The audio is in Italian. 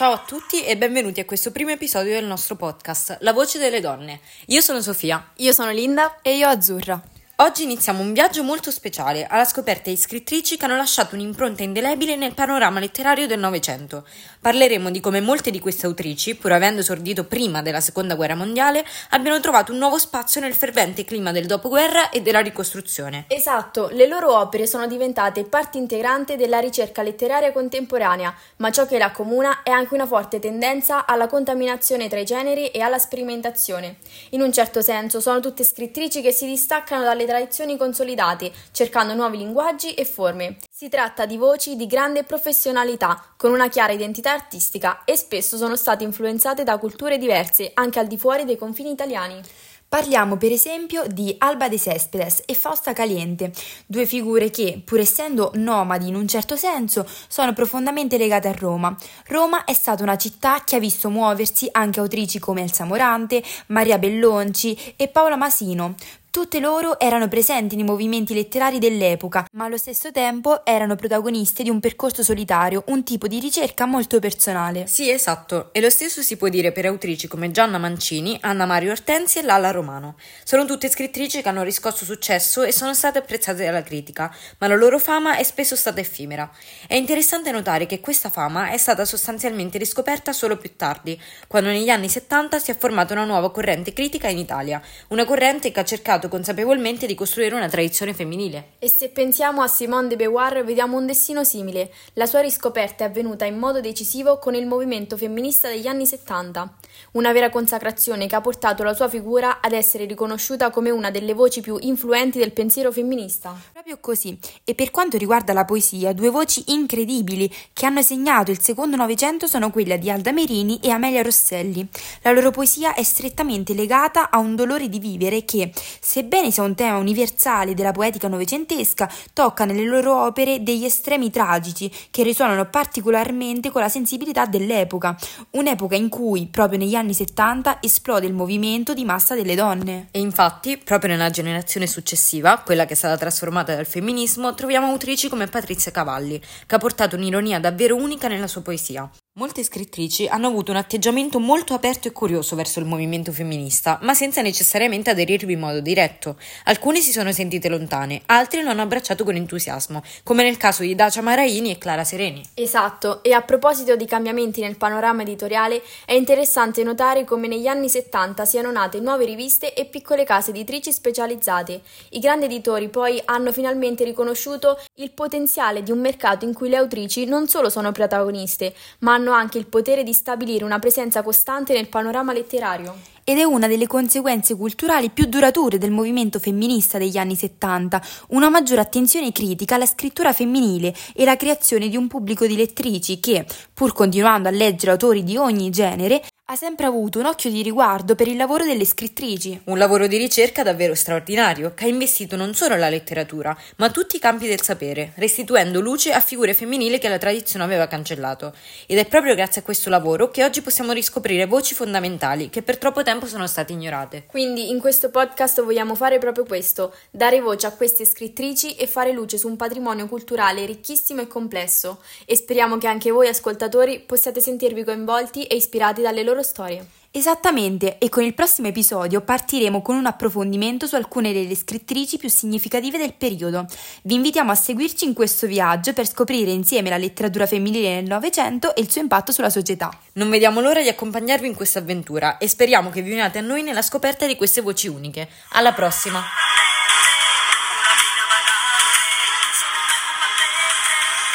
Ciao a tutti e benvenuti a questo primo episodio del nostro podcast, La voce delle donne. Io sono Sofia. Io sono Linda. E io Azzurra. Oggi iniziamo un viaggio molto speciale alla scoperta di scrittrici che hanno lasciato un'impronta indelebile nel panorama letterario del Novecento. Parleremo di come molte di queste autrici, pur avendo esordito prima della Seconda Guerra Mondiale, abbiano trovato un nuovo spazio nel fervente clima del dopoguerra e della ricostruzione. Esatto, le loro opere sono diventate parte integrante della ricerca letteraria contemporanea, ma ciò che le accomuna è anche una forte tendenza alla contaminazione tra i generi e alla sperimentazione. In un certo senso sono tutte scrittrici che si distaccano dalle tradizioni consolidate, cercando nuovi linguaggi e forme. Si tratta di voci di grande professionalità, con una chiara identità artistica e spesso sono state influenzate da culture diverse, anche al di fuori dei confini italiani. Parliamo per esempio di Alba de Céspedes e Fausta Caliente, due figure che, pur essendo nomadi in un certo senso, sono profondamente legate a Roma. Roma è stata una città che ha visto muoversi anche autrici come Elsa Morante, Maria Bellonci e Paola Masino. Tutte loro erano presenti nei movimenti letterari dell'epoca, ma allo stesso tempo erano protagoniste di un percorso solitario, un tipo di ricerca molto personale. Sì, esatto, e lo stesso si può dire per autrici come Gianna Mancini, Anna Maria Ortensi e Lalla Romano. Sono tutte scrittrici che hanno riscosso successo e sono state apprezzate dalla critica, ma la loro fama è spesso stata effimera. È interessante notare che questa fama è stata sostanzialmente riscoperta solo più tardi, quando negli anni 70 si è formata una nuova corrente critica in Italia, una corrente che ha cercato consapevolmente di costruire una tradizione femminile. E se pensiamo a Simone de Beauvoir vediamo un destino simile. La sua riscoperta è avvenuta in modo decisivo con il movimento femminista degli anni 70, una vera consacrazione che ha portato la sua figura ad essere riconosciuta come una delle voci più influenti del pensiero femminista. Proprio così. E per quanto riguarda la poesia, due voci incredibili che hanno segnato il secondo Novecento sono quella di Alda Merini e Amelia Rosselli. La loro poesia è strettamente legata a un dolore di vivere che, sebbene sia un tema universale della poetica novecentesca, tocca nelle loro opere degli estremi tragici che risuonano particolarmente con la sensibilità dell'epoca, un'epoca in cui, proprio negli anni 70, esplode il movimento di massa delle donne. E infatti, proprio nella generazione successiva, quella che è stata trasformata dal femminismo, troviamo autrici come Patrizia Cavalli, che ha portato un'ironia davvero unica nella sua poesia. Molte scrittrici hanno avuto un atteggiamento molto aperto e curioso verso il movimento femminista, ma senza necessariamente aderirvi in modo diretto. Alcune si sono sentite lontane, altre lo hanno abbracciato con entusiasmo, come nel caso di Dacia Maraini e Clara Sereni. Esatto, e a proposito di cambiamenti nel panorama editoriale, è interessante notare come negli anni 70 siano nate nuove riviste e piccole case editrici specializzate. I grandi editori poi hanno finalmente riconosciuto il potenziale di un mercato in cui le autrici non solo sono protagoniste, ma hanno anche il potere di stabilire una presenza costante nel panorama letterario. Ed è una delle conseguenze culturali più durature del movimento femminista degli anni 70, una maggiore attenzione critica alla scrittura femminile e la creazione di un pubblico di lettrici che, pur continuando a leggere autori di ogni genere, ha sempre avuto un occhio di riguardo per il lavoro delle scrittrici. Un lavoro di ricerca davvero straordinario, che ha investito non solo la letteratura, ma tutti i campi del sapere, restituendo luce a figure femminili che la tradizione aveva cancellato. Ed è proprio grazie a questo lavoro che oggi possiamo riscoprire voci fondamentali che per troppo tempo sono state ignorate. Quindi in questo podcast vogliamo fare proprio questo, dare voce a queste scrittrici e fare luce su un patrimonio culturale ricchissimo e complesso. E speriamo che anche voi ascoltatori possiate sentirvi coinvolti e ispirati dalle loro storie. Esattamente, e con il prossimo episodio partiremo con un approfondimento su alcune delle scrittrici più significative del periodo. Vi invitiamo a seguirci in questo viaggio per scoprire insieme la letteratura femminile nel Novecento e il suo impatto sulla società. Non vediamo l'ora di accompagnarvi in questa avventura e speriamo che vi uniate a noi nella scoperta di queste voci uniche. Alla prossima!